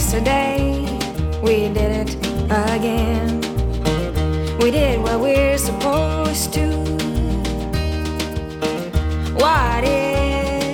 yesterday, we did it again. We did what we're supposed to. What is